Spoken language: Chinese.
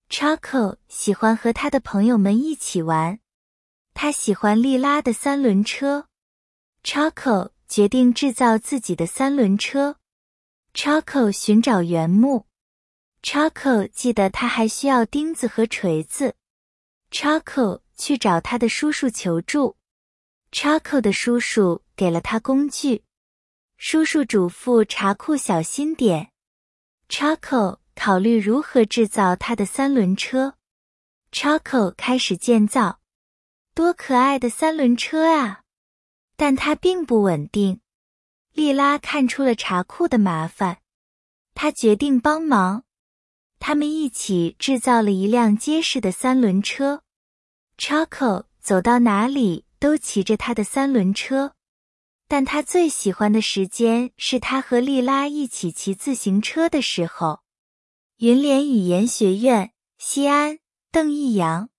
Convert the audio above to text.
Choco 喜欢和他的朋友们一起玩。他喜欢莉拉的三轮车。Choco 决定制造自己的三轮车。Choco 寻找原木。Choco 记得他还需要钉子和锤子。Choco 去找他的叔叔求助。Choco 的叔叔给了他工具。叔叔嘱咐茶库小心点。Choco 考虑如何制造他的三轮车。Choco 开始建造。多可爱的三轮车啊！但它并不稳定。莉拉看出了茶库的麻烦，她决定帮忙。他们一起制造了一辆结实的三轮车。Choco 走到哪里都骑着他的三轮车，但他最喜欢的时间是他和莉拉一起骑自行车的时候。云联语言学院，西安，邓逸阳。